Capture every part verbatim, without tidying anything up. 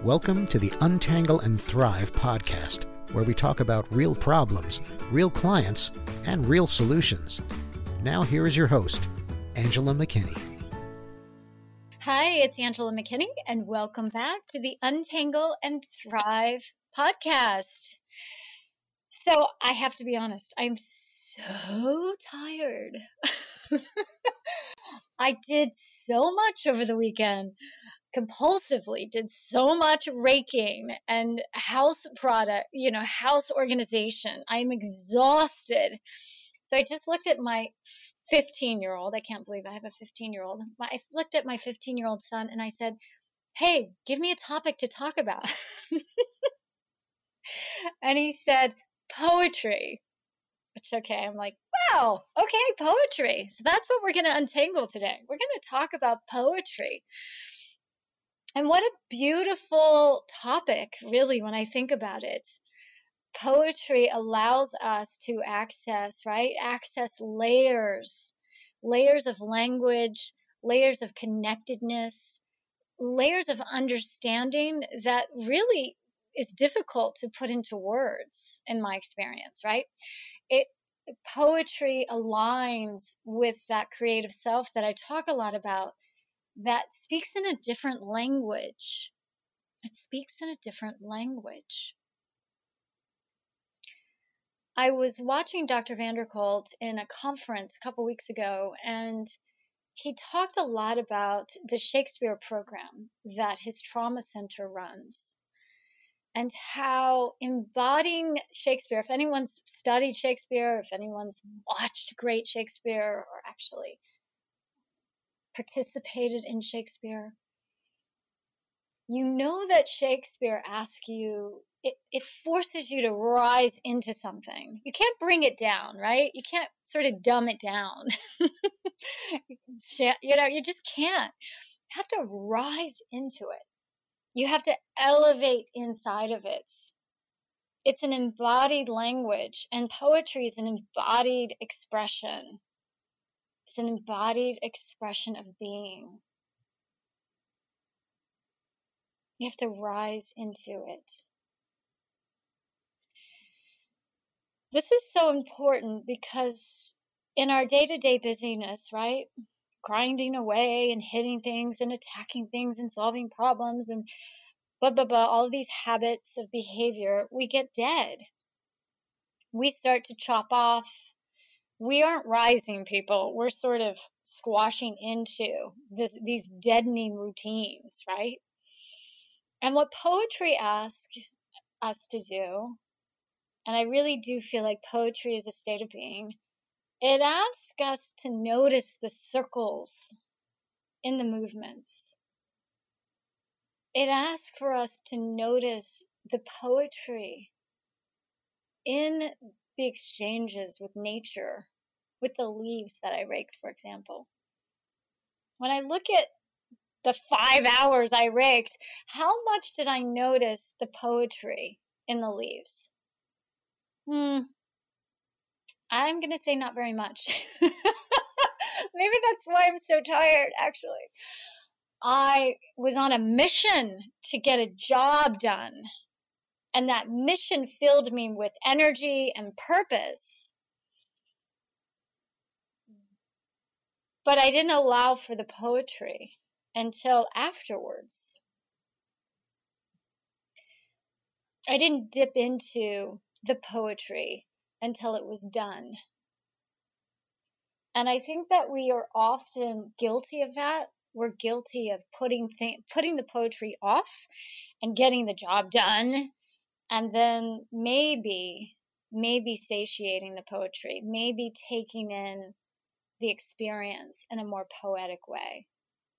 Welcome to the Untangle and Thrive podcast, where we talk about real problems, real clients, and real solutions. Now here is your host, Angela McKinney. Hi, it's Angela McKinney, and welcome back to the Untangle and Thrive podcast. So I have to be honest, I'm so tired. I did so much over the weekend. Compulsively did so much raking and house product, you know, house organization. I'm exhausted. So I just looked at my fifteen year old. I can't believe I have a fifteen year old. I looked at my fifteen year old son and I said, hey, give me a topic to talk about. And he said, poetry. Which, okay, I'm like, wow, okay, poetry. So that's what we're going to untangle today. We're going to talk about poetry. And what a beautiful topic, really, when I think about it. Poetry allows us to access, right? Access layers, layers of language, layers of connectedness, layers of understanding that really is difficult to put into words, in my experience, right? It poetry aligns with that creative self that I talk a lot about, that speaks in a different language. It speaks in a different language. I was watching Doctor Vanderkolk in a conference a couple weeks ago, and he talked a lot about the Shakespeare program that his trauma center runs, and how embodying Shakespeare, if anyone's studied Shakespeare, if anyone's watched great Shakespeare, or actually participated in Shakespeare, you know that Shakespeare asks you, it, it forces you to rise into something. You can't bring it down, right? You can't sort of dumb it down. You know, you just can't. You have to rise into it. You have to elevate inside of it. It's an embodied language, and poetry is an embodied expression. It's an embodied expression of being. You have to rise into it. This is so important because in our day-to-day busyness, right? Grinding away and hitting things and attacking things and solving problems and blah, blah, blah, all these habits of behavior, we get dead. We start to chop off. We aren't rising, people. We're sort of squashing into this, these deadening routines, right? And what poetry asks us to do, and I really do feel like poetry is a state of being, it asks us to notice the circles in the movements. It asks for us to notice the poetry in the exchanges with nature, with the leaves that I raked, for example. When I look at the five hours I raked, how much did I notice the poetry in the leaves? Hmm, I'm going to say not very much. Maybe that's why I'm so tired, actually. I was on a mission to get a job done, and that mission filled me with energy and purpose. But I didn't allow for the poetry until afterwards. I didn't dip into the poetry until it was done. And I think that we are often guilty of that. We're guilty of putting th- putting the poetry off and getting the job done, and then maybe, maybe satiating the poetry, maybe taking in the experience in a more poetic way.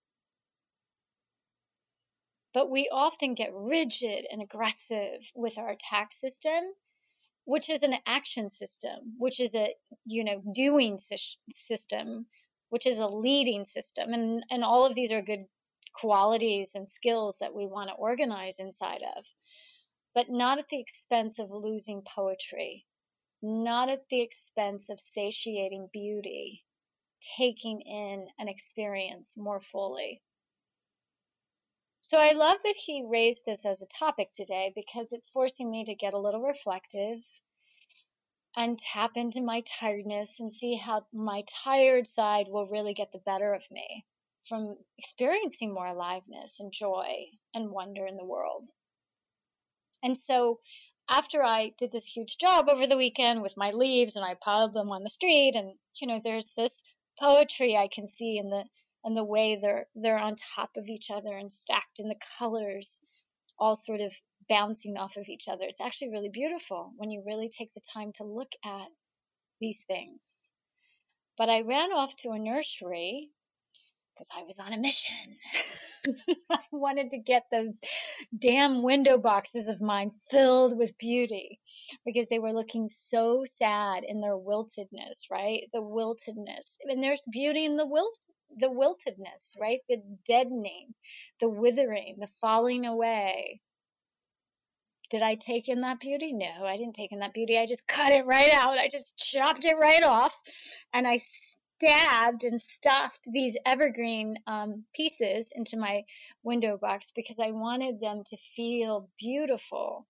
But we often get rigid and aggressive with our attack system, which is an action system, which is a, you know, doing system, which is a leading system. And, and all of these are good qualities and skills that we want to organize inside of, but not at the expense of losing poetry, not at the expense of satiating beauty, taking in an experience more fully. So I love that he raised this as a topic today because it's forcing me to get a little reflective and tap into my tiredness and see how my tired side will really get the better of me from experiencing more aliveness and joy and wonder in the world. And so after I did this huge job over the weekend with my leaves and I piled them on the street, and you know, there's this poetry I can see in the in the way they're they're on top of each other and stacked in the colors, all sort of bouncing off of each other. It's actually really beautiful when you really take the time to look at these things. But I ran off to a nursery because I was on a mission. I wanted to get those damn window boxes of mine filled with beauty because they were looking so sad in their wiltedness, right? The wiltedness. And there's beauty in the wilt the wiltedness, right? The deadening, the withering, the falling away. Did I take in that beauty? No, I didn't take in that beauty. I just cut it right out. I just chopped it right off, and I stabbed and stuffed these evergreen um, pieces into my window box because I wanted them to feel beautiful.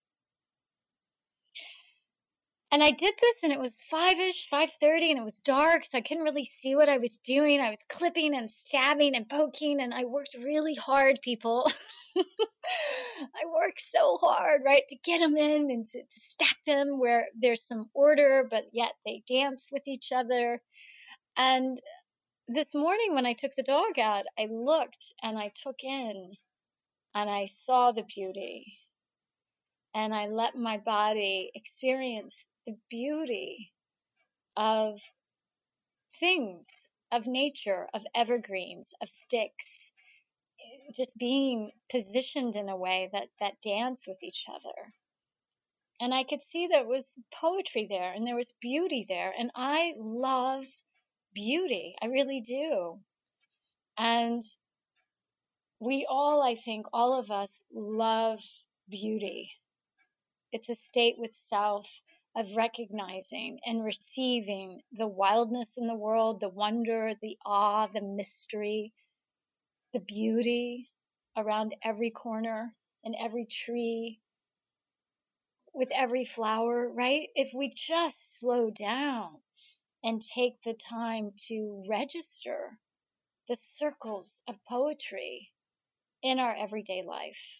And I did this, and it was five-ish, five thirty, and it was dark, so I couldn't really see what I was doing. I was clipping and stabbing and poking, and I worked really hard, people. I worked so hard, right, to get them in and to, to stack them where there's some order, but yet they dance with each other. And this morning when I took the dog out, I looked and I took in and I saw the beauty. And I let my body experience the beauty of things, of nature, of evergreens, of sticks, just being positioned in a way that, that dance with each other. And I could see there was poetry there and there was beauty there. And I love beauty. I really do. And we all, I think, all of us love beauty. It's a state with self of recognizing and receiving the wildness in the world, the wonder, the awe, the mystery, the beauty around every corner and every tree, with every flower, right? If we just slow down and take the time to register the circles of poetry in our everyday life.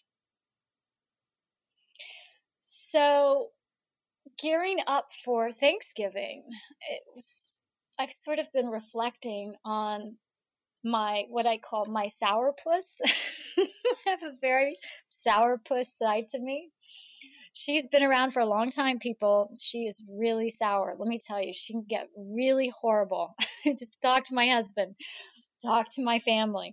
So, gearing up for Thanksgiving, it was, I've sort of been reflecting on my, what I call my sourpuss. I have a very sourpuss side to me. She's been around for a long time, people. She is really sour. Let me tell you, she can get really horrible. Just talk to my husband, talk to my family.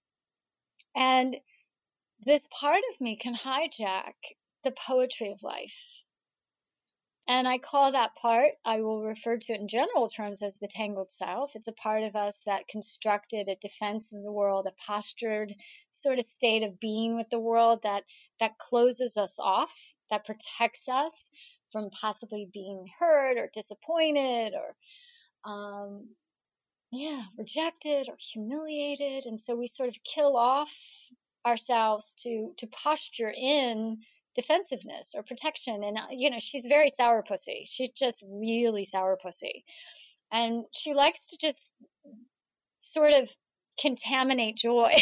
And this part of me can hijack the poetry of life. And I call that part, I will refer to it in general terms as the tangled self. It's a part of us that constructed a defense of the world, a postured sort of state of being with the world that, that closes us off, that protects us from possibly being hurt or disappointed or, um, yeah, rejected or humiliated. And so we sort of kill off ourselves to, to posture in defensiveness or protection. And, you know, she's very sourpussy. She's just really sourpussy. And she likes to just sort of contaminate joy.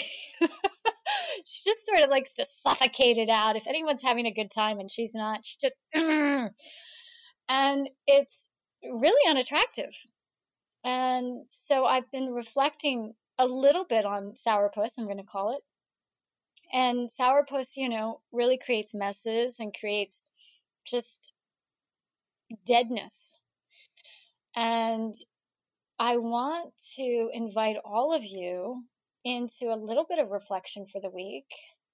She just sort of likes to suffocate it out. If anyone's having a good time and she's not, she just, and it's really unattractive. And so I've been reflecting a little bit on sourpuss, I'm going to call it. And sourpuss, you know, really creates messes and creates just deadness. And I want to invite all of you into a little bit of reflection for the week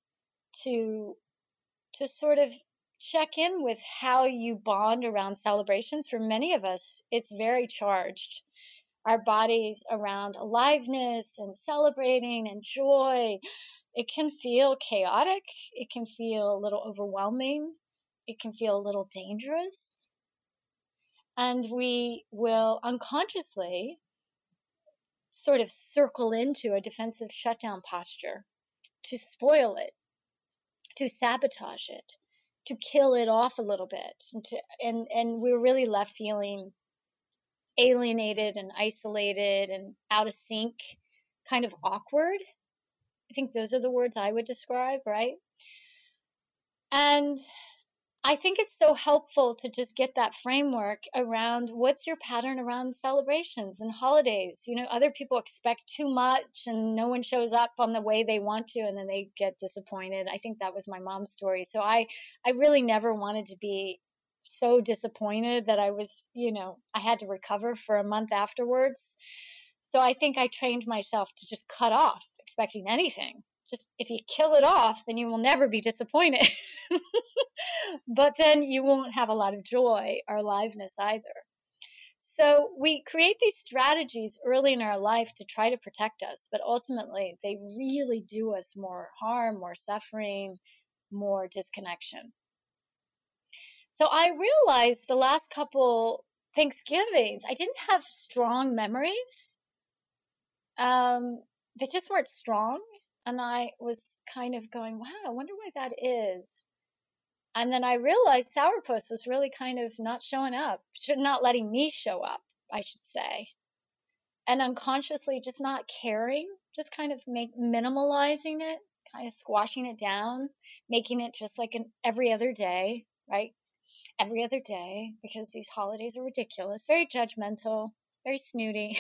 to, to sort of check in with how you bond around celebrations. For many of us, it's very charged. Our bodies around aliveness and celebrating and joy. It can feel chaotic. It can feel a little overwhelming. It can feel a little dangerous. And we will unconsciously sort of circle into a defensive shutdown posture to spoil it, to sabotage it, to kill it off a little bit. And, to, and, and we're really left feeling alienated and isolated and out of sync, kind of awkward. I think those are the words I would describe, right? And I think it's so helpful to just get that framework around what's your pattern around celebrations and holidays. You know, other people expect too much and no one shows up on the way they want to, and then they get disappointed. I think that was my mom's story. So I, I really never wanted to be so disappointed that I was, you know, I had to recover for a month afterwards. So I think I trained myself to just cut off expecting anything. Just if you kill it off, then you will never be disappointed. But then you won't have a lot of joy or aliveness either. So we create these strategies early in our life to try to protect us, but ultimately they really do us more harm, more suffering, more disconnection. So I realized the last couple Thanksgivings, I didn't have strong memories. Um, they just weren't strong. And I was kind of going, wow, I wonder why that is. And then I realized sourpuss was really kind of not showing up, not letting me show up, I should say. And unconsciously just not caring, just kind of make, minimalizing it, kind of squashing it down, making it just like an every other day, right? Every other day, because these holidays are ridiculous, very judgmental, very snooty.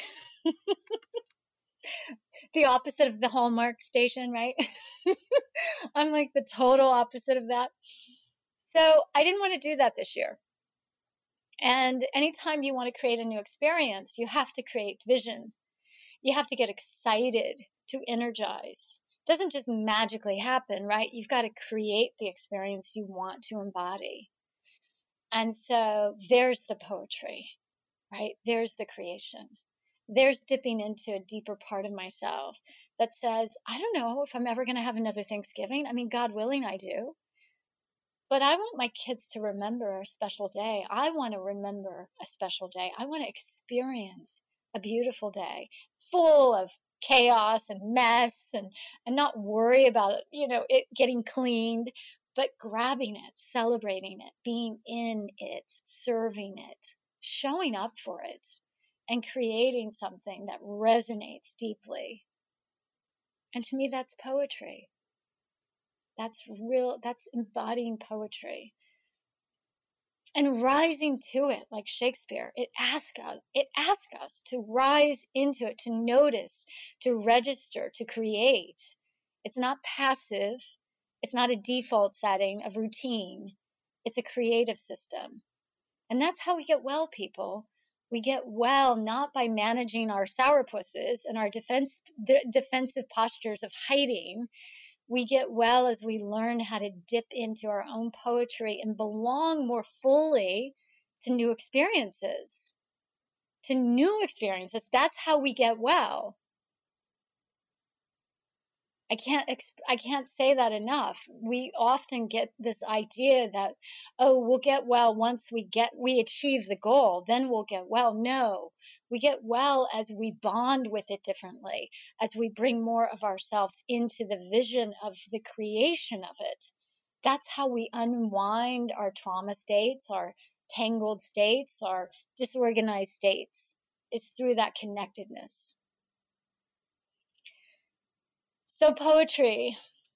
The opposite of the Hallmark station, right? I'm like the total opposite of that. So I didn't want to do that this year. And anytime you want to create a new experience, you have to create vision. You have to get excited, to energize. It doesn't just magically happen, right? You've got to create the experience you want to embody. And so there's the poetry, right? There's the creation. There's dipping into a deeper part of myself that says, I don't know if I'm ever going to have another Thanksgiving. I mean, God willing, I do. But I want my kids to remember a special day. I want to remember a special day. I want to experience a beautiful day full of chaos and mess and, and not worry about, you know, it getting cleaned, but grabbing it, celebrating it, being in it, serving it, showing up for it, and creating something that resonates deeply. And to me, that's poetry. That's real, that's embodying poetry. And rising to it, like Shakespeare, it asks us, it asks us to rise into it, to notice, to register, to create. It's not passive. It's not a default setting of routine. It's a creative system. And that's how we get well, people. We get well not by managing our sourpusses and our defense, de- defensive postures of hiding. We get well as we learn how to dip into our own poetry and belong more fully to new experiences, to new experiences. That's how we get well. I can't, I can't say that enough. We often get this idea that, oh, we'll get well once we get, we achieve the goal, then we'll get well. No, we get well as we bond with it differently, as we bring more of ourselves into the vision of the creation of it. That's how we unwind our trauma states, our tangled states, our disorganized states. It's through that connectedness. So poetry.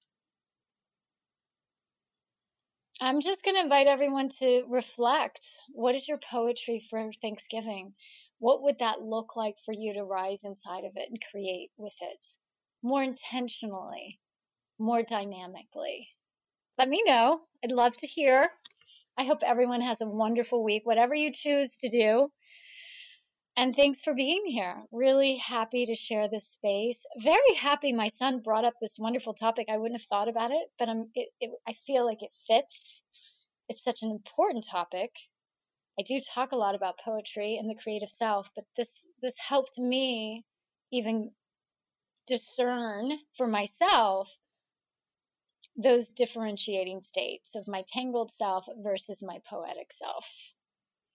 I'm just going to invite everyone to reflect. What is your poetry for Thanksgiving? What would that look like for you to rise inside of it and create with it more intentionally, more dynamically? Let me know. I'd love to hear. I hope everyone has a wonderful week, whatever you choose to do. And thanks for being here. Really happy to share this space. Very happy my son brought up this wonderful topic. I wouldn't have thought about it, but I'm, it, it, I feel like it fits. It's such an important topic. I do talk a lot about poetry and the creative self, but this, this helped me even discern for myself those differentiating states of my tangled self versus my poetic self.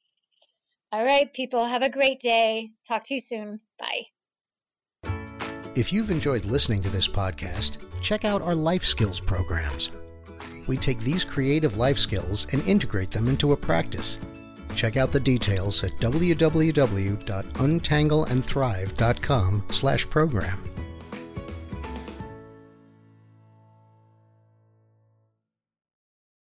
All right, people, have a great day. Talk to you soon. Bye. If you've enjoyed listening to this podcast, check out our life skills programs. We take these creative life skills and integrate them into a practice. Check out the details at w w w dot untangle and thrive dot com slash program.